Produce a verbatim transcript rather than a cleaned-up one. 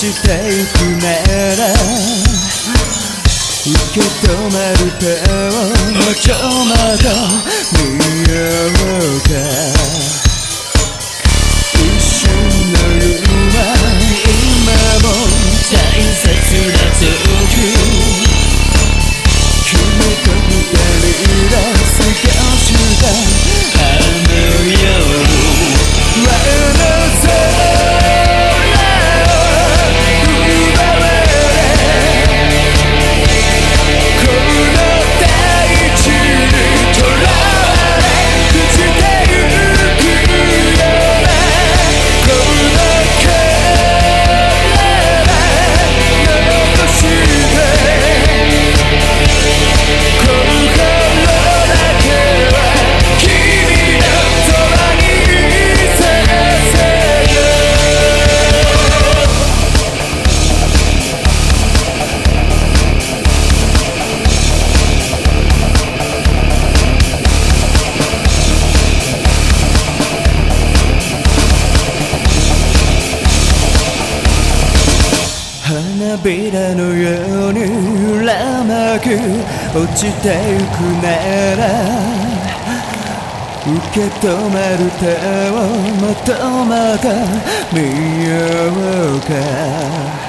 ちてゆくなら受け止まる手をちょまだ見ようか一瞬の夢今も大切な時君と二人で過ごしたあの夜あの空花びらのように揺らまく落ちてゆくなら受け止まる手をまたまた見ようか